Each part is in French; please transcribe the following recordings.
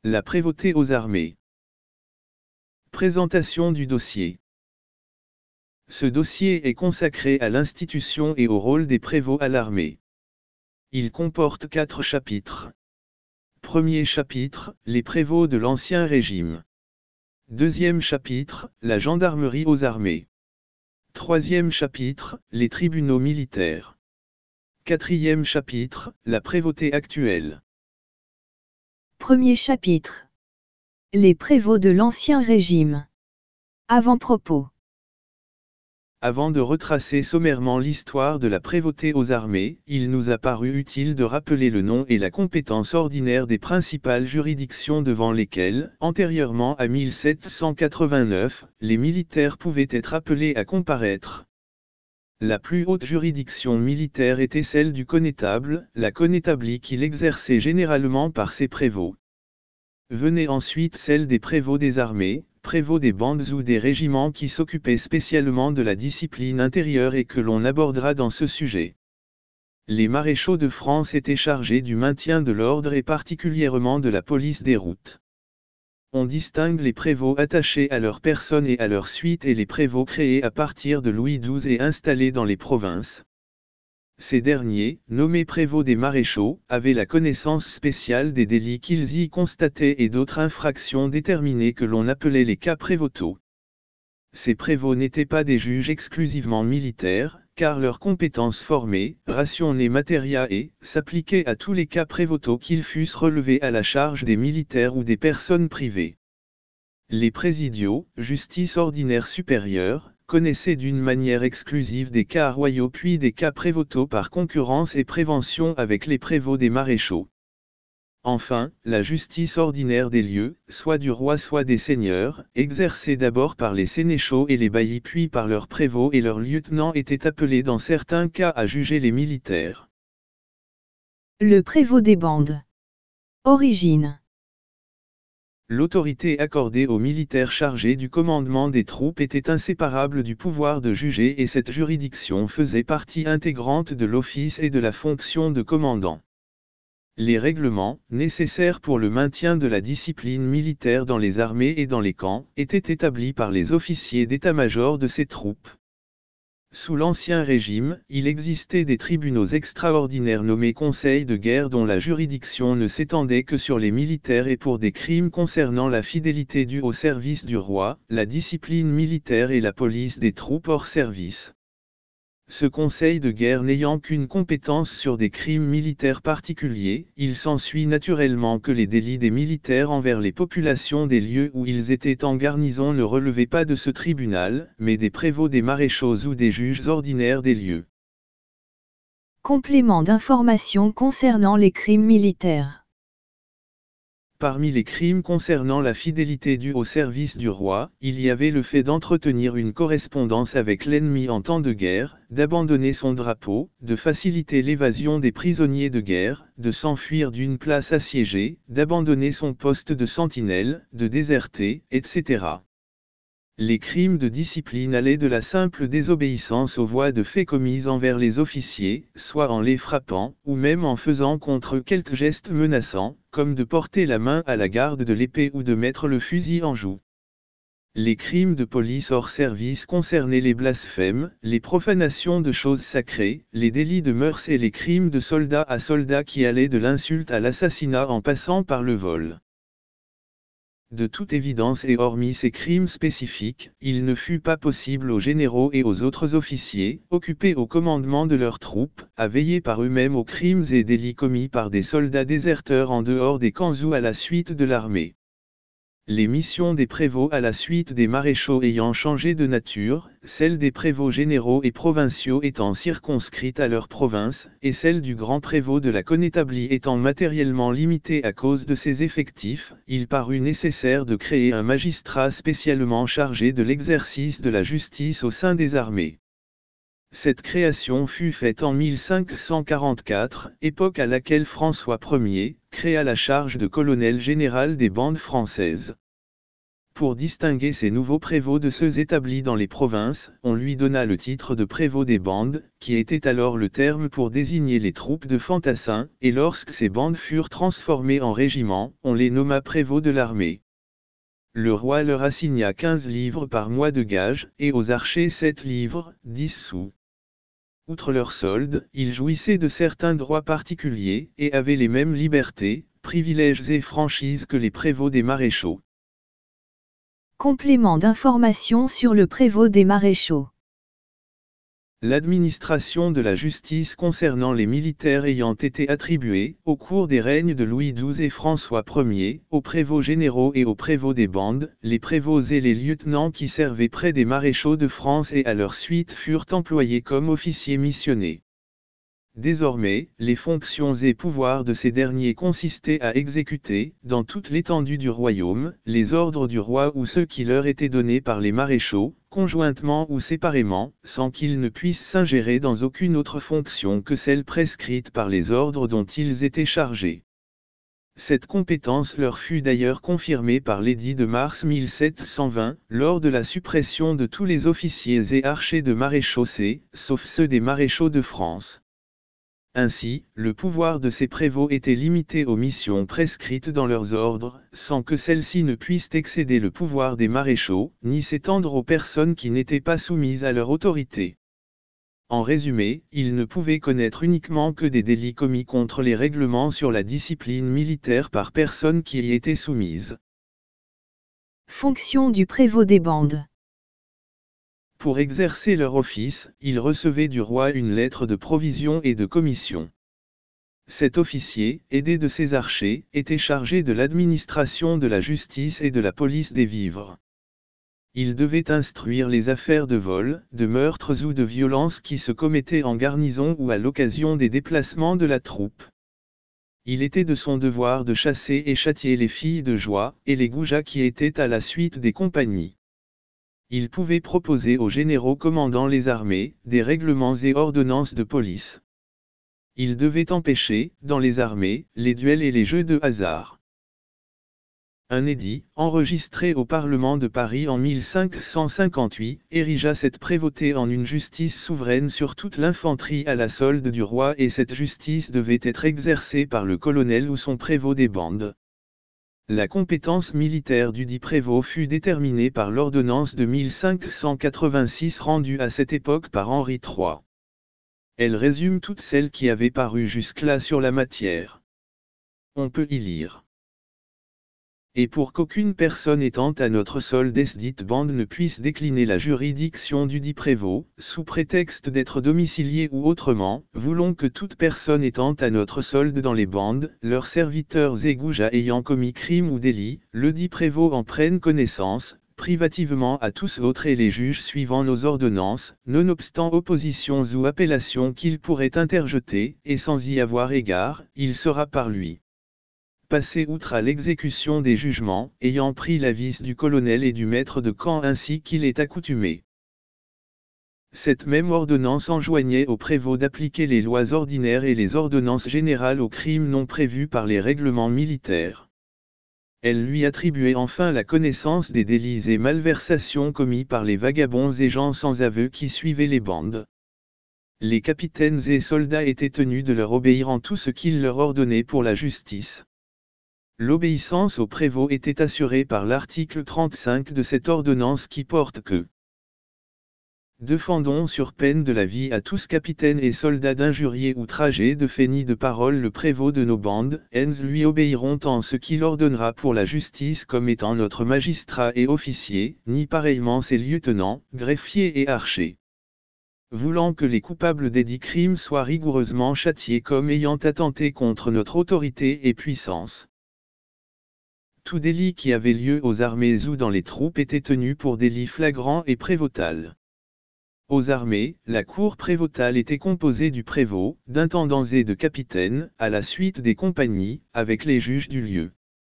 La prévôté aux armées. Présentation du dossier. Ce dossier est consacré à l'institution et au rôle des prévôts à l'armée. Il comporte 4 chapitres. Premier chapitre, les prévôts de l'Ancien Régime. Deuxième chapitre, la gendarmerie aux armées. Troisième chapitre, les tribunaux militaires. Quatrième chapitre, la prévôté actuelle. Premier chapitre. Les prévôts de l'Ancien Régime. Avant-propos. Avant de retracer sommairement l'histoire de la prévôté aux armées, il nous a paru utile de rappeler le nom et la compétence ordinaire des principales juridictions devant lesquelles, antérieurement à 1789, les militaires pouvaient être appelés à comparaître. La plus haute juridiction militaire était celle du connétable, la connétablie qu'il exerçait généralement par ses prévôts. Venait ensuite celle des prévôts des armées, prévôts des bandes ou des régiments qui s'occupaient spécialement de la discipline intérieure et que l'on abordera dans ce sujet. Les maréchaux de France étaient chargés du maintien de l'ordre et particulièrement de la police des routes. On distingue les prévôts attachés à leur personne et à leur suite et les prévôts créés à partir de Louis XII et installés dans les provinces. Ces derniers, nommés prévôts des maréchaux, avaient la connaissance spéciale des délits qu'ils y constataient et d'autres infractions déterminées que l'on appelait les cas prévôtaux. Ces prévôts n'étaient pas des juges exclusivement militaires, car leurs compétences formées, rationnée materia et, s'appliquaient à tous les cas prévôtaux qu'ils fussent relevés à la charge des militaires ou des personnes privées. Les présidiaux, justice ordinaire supérieure, connaissaient d'une manière exclusive des cas royaux puis des cas prévôtaux par concurrence et prévention avec les prévôts des maréchaux. Enfin, la justice ordinaire des lieux, soit du roi soit des seigneurs, exercée d'abord par les sénéchaux et les baillis puis par leurs prévôts et leurs lieutenants était appelée dans certains cas à juger les militaires. Le prévôt des bandes. Origine. L'autorité accordée aux militaires chargés du commandement des troupes était inséparable du pouvoir de juger et cette juridiction faisait partie intégrante de l'office et de la fonction de commandant. Les règlements, nécessaires pour le maintien de la discipline militaire dans les armées et dans les camps, étaient établis par les officiers d'état-major de ces troupes. Sous l'Ancien Régime, il existait des tribunaux extraordinaires nommés conseils de guerre dont la juridiction ne s'étendait que sur les militaires et pour des crimes concernant la fidélité due au service du roi, la discipline militaire et la police des troupes hors service. Ce conseil de guerre n'ayant qu'une compétence sur des crimes militaires particuliers, il s'ensuit naturellement que les délits des militaires envers les populations des lieux où ils étaient en garnison ne relevaient pas de ce tribunal, mais des prévôts des maréchaux ou des juges ordinaires des lieux. Complément d'information concernant les crimes militaires. Parmi les crimes concernant la fidélité due au service du roi, il y avait le fait d'entretenir une correspondance avec l'ennemi en temps de guerre, d'abandonner son drapeau, de faciliter l'évasion des prisonniers de guerre, de s'enfuir d'une place assiégée, d'abandonner son poste de sentinelle, de déserter, etc. Les crimes de discipline allaient de la simple désobéissance aux voies de fait commises envers les officiers, soit en les frappant, ou même en faisant contre eux quelques gestes menaçants, comme de porter la main à la garde de l'épée ou de mettre le fusil en joue. Les crimes de police hors service concernaient les blasphèmes, les profanations de choses sacrées, les délits de mœurs et les crimes de soldat à soldat qui allaient de l'insulte à l'assassinat en passant par le vol. De toute évidence et hormis ces crimes spécifiques, il ne fut pas possible aux généraux et aux autres officiers, occupés au commandement de leurs troupes, à veiller par eux-mêmes aux crimes et délits commis par des soldats déserteurs en dehors des camps ou à la suite de l'armée. Les missions des prévôts à la suite des maréchaux ayant changé de nature, celles des prévôts généraux et provinciaux étant circonscrites à leur province, et celles du grand prévôt de la connétablie étant matériellement limitées à cause de ses effectifs, il parut nécessaire de créer un magistrat spécialement chargé de l'exercice de la justice au sein des armées. Cette création fut faite en 1544, époque à laquelle François Ier créa la charge de colonel général des bandes françaises. Pour distinguer ces nouveaux prévôts de ceux établis dans les provinces, on lui donna le titre de prévôt des bandes, qui était alors le terme pour désigner les troupes de fantassins, et lorsque ces bandes furent transformées en régiments, on les nomma prévôts de l'armée. Le roi leur assigna 15 livres par mois de gage, et aux archers 7 livres, 10 sous. Outre leur solde, ils jouissaient de certains droits particuliers, et avaient les mêmes libertés, privilèges et franchises que les prévôts des maréchaux. Complément d'information sur le prévôt des maréchaux. L'administration de la justice concernant les militaires ayant été attribuée, au cours des règnes de Louis XII et François Ier, aux prévôts généraux et aux prévôts des bandes, les prévôts et les lieutenants qui servaient près des maréchaux de France et à leur suite furent employés comme officiers missionnés. Désormais, les fonctions et pouvoirs de ces derniers consistaient à exécuter, dans toute l'étendue du royaume, les ordres du roi ou ceux qui leur étaient donnés par les maréchaux, conjointement ou séparément, sans qu'ils ne puissent s'ingérer dans aucune autre fonction que celle prescrite par les ordres dont ils étaient chargés. Cette compétence leur fut d'ailleurs confirmée par l'édit de mars 1720, lors de la suppression de tous les officiers et archers de maréchaussée, sauf ceux des maréchaux de France. Ainsi, le pouvoir de ces prévôts était limité aux missions prescrites dans leurs ordres, sans que celles-ci ne puissent excéder le pouvoir des maréchaux, ni s'étendre aux personnes qui n'étaient pas soumises à leur autorité. En résumé, ils ne pouvaient connaître uniquement que des délits commis contre les règlements sur la discipline militaire par personnes qui y étaient soumises. Fonction du prévôt des bandes. Pour exercer leur office, ils recevaient du roi une lettre de provision et de commission. Cet officier, aidé de ses archers, était chargé de l'administration de la justice et de la police des vivres. Il devait instruire les affaires de vol, de meurtres ou de violences qui se commettaient en garnison ou à l'occasion des déplacements de la troupe. Il était de son devoir de chasser et châtier les filles de joie, et les goujats qui étaient à la suite des compagnies. Il pouvait proposer aux généraux commandant les armées, des règlements et ordonnances de police. Il devait empêcher, dans les armées, les duels et les jeux de hasard. Un édit, enregistré au Parlement de Paris en 1558, érigea cette prévôté en une justice souveraine sur toute l'infanterie à la solde du roi et cette justice devait être exercée par le colonel ou son prévôt des bandes. La compétence militaire dudit prévôt fut déterminée par l'ordonnance de 1586 rendue à cette époque par Henri III. Elle résume toutes celles qui avaient paru jusque-là sur la matière. On peut y lire. Et pour qu'aucune personne étant à notre solde desdite bande ne puisse décliner la juridiction dudit prévôt, sous prétexte d'être domicilié ou autrement, voulons que toute personne étant à notre solde dans les bandes, leurs serviteurs et goujats ayant commis crime ou délit, le dit prévôt en prenne connaissance, privativement à tous autres et les juges suivant nos ordonnances, nonobstant oppositions ou appellations qu'il pourrait interjeter, et sans y avoir égard, il sera par lui passé outre à l'exécution des jugements, ayant pris l'avis du colonel et du maître de camp ainsi qu'il est accoutumé. Cette même ordonnance enjoignait au prévôt d'appliquer les lois ordinaires et les ordonnances générales aux crimes non prévus par les règlements militaires. Elle lui attribuait enfin la connaissance des délits et malversations commis par les vagabonds et gens sans aveu qui suivaient les bandes. Les capitaines et soldats étaient tenus de leur obéir en tout ce qu'il leur ordonnait pour la justice. L'obéissance au prévôt était assurée par l'article 35 de cette ordonnance qui porte que défendons sur peine de la vie à tous capitaines et soldats d'injurier outrager de fait ni de parole le prévôt de nos bandes, ens lui obéiront en ce qu'il ordonnera pour la justice comme étant notre magistrat et officier, ni pareillement ses lieutenants, greffiers et archers. Voulant que les coupables des dits crimes soient rigoureusement châtiés comme ayant attenté contre notre autorité et puissance. Tout délit qui avait lieu aux armées ou dans les troupes était tenu pour délit flagrant et prévôtal. Aux armées, la cour prévôtale était composée du prévôt, d'intendants et de capitaines, à la suite des compagnies, avec les juges du lieu.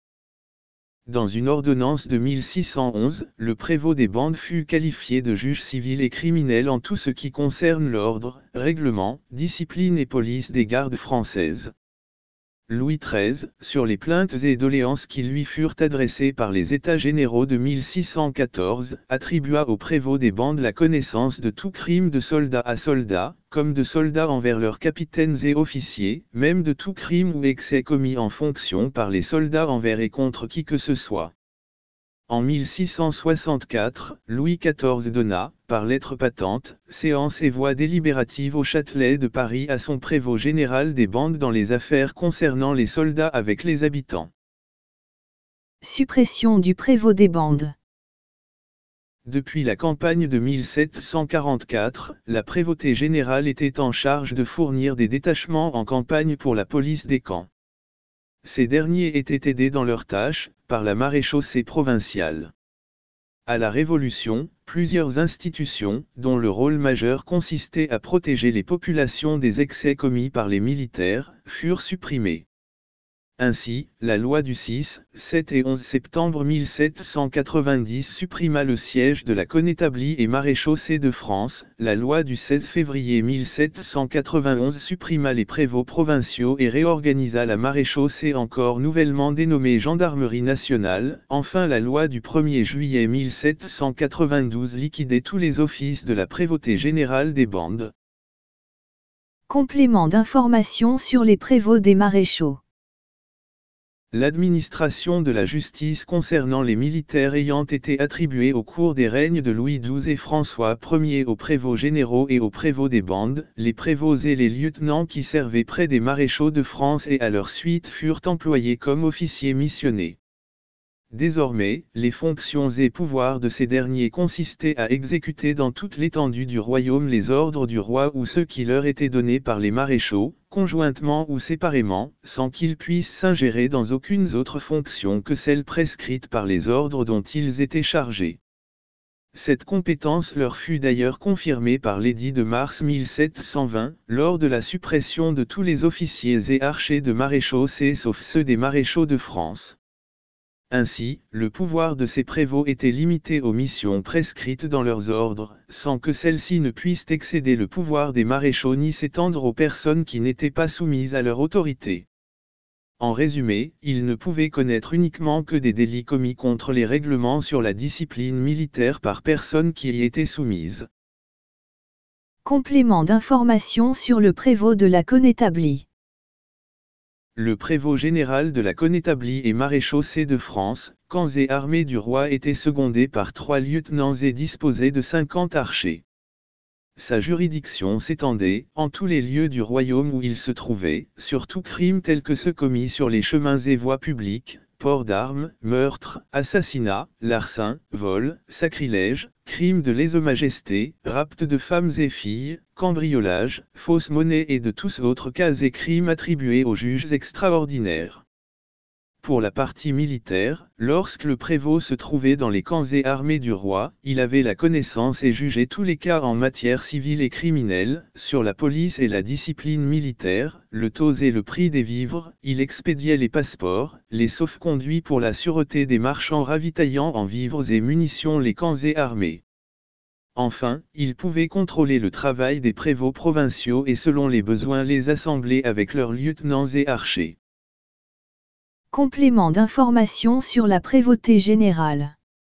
Dans une ordonnance de 1611, le prévôt des bandes fut qualifié de juge civil et criminel en tout ce qui concerne l'ordre, règlement, discipline et police des gardes françaises. Louis XIII, sur les plaintes et doléances qui lui furent adressées par les États généraux de 1614, attribua au prévôt des bandes la connaissance de tout crime de soldat à soldat, comme de soldats envers leurs capitaines et officiers, même de tout crime ou excès commis en fonction par les soldats envers et contre qui que ce soit. En 1664, Louis XIV donna, par lettre patente, séance et voix délibérative au Châtelet de Paris à son prévôt général des bandes dans les affaires concernant les soldats avec les habitants. Suppression du prévôt des bandes. Depuis la campagne de 1744, la prévôté générale était en charge de fournir des détachements en campagne pour la police des camps. Ces derniers étaient aidés dans leurs tâches, par la maréchaussée provinciale. À la Révolution, plusieurs institutions, dont le rôle majeur consistait à protéger les populations des excès commis par les militaires, furent supprimées. Ainsi, la loi du 6, 7 et 11 septembre 1790 supprima le siège de la connétablie et maréchaussée de France, la loi du 16 février 1791 supprima les prévôts provinciaux et réorganisa la maréchaussée encore nouvellement dénommée Gendarmerie nationale, enfin la loi du 1er juillet 1792 liquidait tous les offices de la prévôté générale des bandes. Complément d'information sur les prévôts des maréchaux. L'administration de la justice concernant les militaires ayant été attribuée au cours des règnes de Louis XII et François Ier aux prévôts généraux et aux prévôts des bandes, les prévôts et les lieutenants qui servaient près des maréchaux de France et à leur suite furent employés comme officiers missionnés. Désormais, les fonctions et pouvoirs de ces derniers consistaient à exécuter dans toute l'étendue du royaume les ordres du roi ou ceux qui leur étaient donnés par les maréchaux, conjointement ou séparément, sans qu'ils puissent s'ingérer dans aucune autre fonction que celle prescrite par les ordres dont ils étaient chargés. Cette compétence leur fut d'ailleurs confirmée par l'édit de mars 1720, lors de la suppression de tous les officiers et archers de maréchaussée sauf ceux des maréchaux de France. Ainsi, le pouvoir de ces prévôts était limité aux missions prescrites dans leurs ordres, sans que celles-ci ne puissent excéder le pouvoir des maréchaux ni s'étendre aux personnes qui n'étaient pas soumises à leur autorité. En résumé, ils ne pouvaient connaître uniquement que des délits commis contre les règlements sur la discipline militaire par personnes qui y étaient soumises. Complément d'information sur le prévôt de la connétablie. Le prévôt général de la connétablie et maréchaussée de France, camps et armées du roi était secondé par 3 lieutenants et disposait de 50 archers. Sa juridiction s'étendait, en tous les lieux du royaume où il se trouvait, sur tout crime tel que ceux commis sur les chemins et voies publiques, port d'armes, meurtre, assassinat, larcin, vol, sacrilège, crime de lèse-majesté, rapt de femmes et filles, cambriolage, fausse monnaie et de tous autres cas et crimes attribués aux juges extraordinaires. Pour la partie militaire, lorsque le prévôt se trouvait dans les camps et armées du roi, il avait la connaissance et jugeait tous les cas en matière civile et criminelle, sur la police et la discipline militaire, le taux et le prix des vivres, il expédiait les passeports, les sauf-conduits pour la sûreté des marchands ravitaillant en vivres et munitions les camps et armées. Enfin, il pouvait contrôler le travail des prévôts provinciaux et selon les besoins les assembler avec leurs lieutenants et archers. Complément d'information sur la prévôté générale.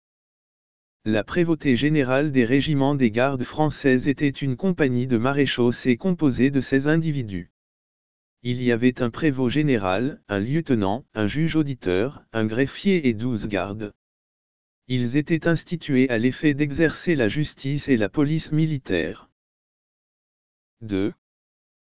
La prévôté générale des régiments des gardes françaises était une compagnie de maréchaussée composée de 16 individus. Il y avait un prévôt général, un lieutenant, un juge auditeur, un greffier et 12 gardes. Ils étaient institués à l'effet d'exercer la justice et la police militaire. 2.